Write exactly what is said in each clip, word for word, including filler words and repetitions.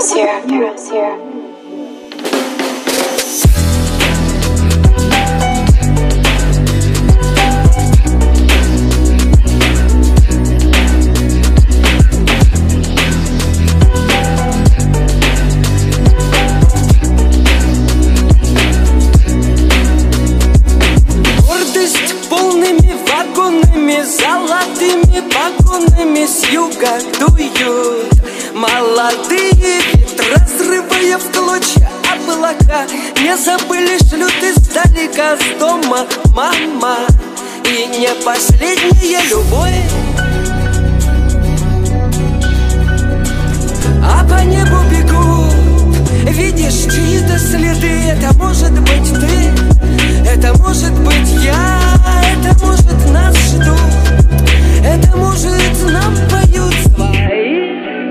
Heroes here. Heroes here. Золотыми погонами с юга дуют молодые ветры, разрывая в клочья облака. Не забыли, шлют издалека с дома мама. И не последняя любовь, а по небу бегут, видишь чьи-то следы. Это может быть ты, это может быть я, это может нас ждут, это может нам поют свои.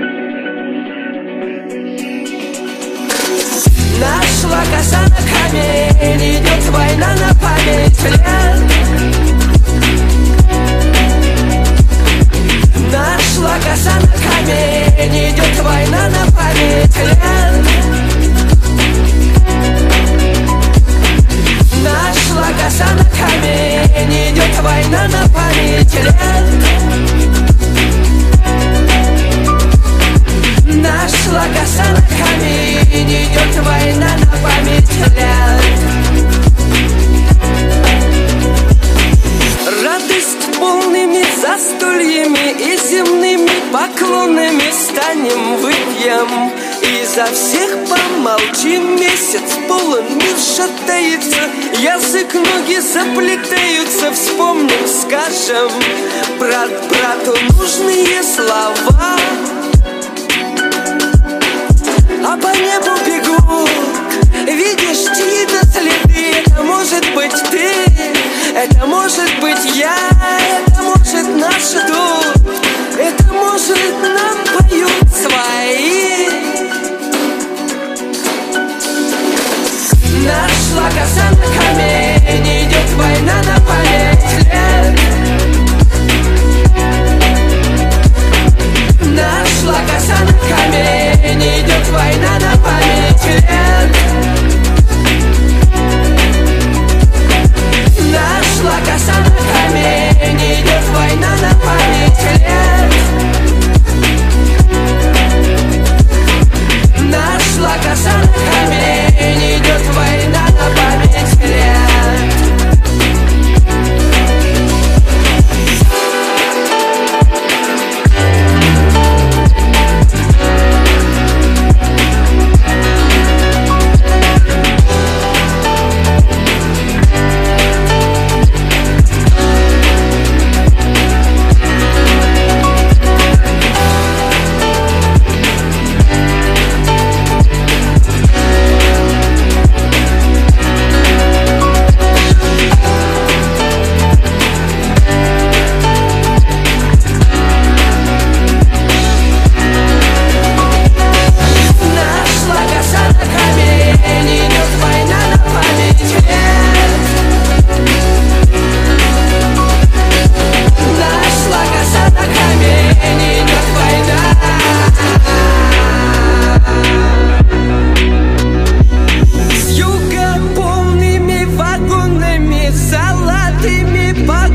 Нашла коса на камень, идет война на память лет. Нашла коса на камень, идет война на память лет. Нашла коса на камень, идет война на память лет. Нашла коса на камень, идет война на память лет. Радость полными застольями и земными поклонами станем выпьем. И за всех помолчим, месяц полон, мир шатается, язык, ноги заплетаются. Вспомним, скажем брат брату нужные слова. А по небу бегут, видишь чьи-то следы. Это может быть ты, это может быть я, это может нас ждут, это может нам поют свои. Нашла коса на камень, идет война на память лет. Нашла коса на камень, идет война на память лет. Нашла коса на камень, идет война на память лет. Нашла коса на камень, идет война на память лет.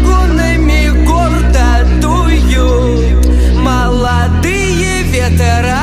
Молодые ветераны.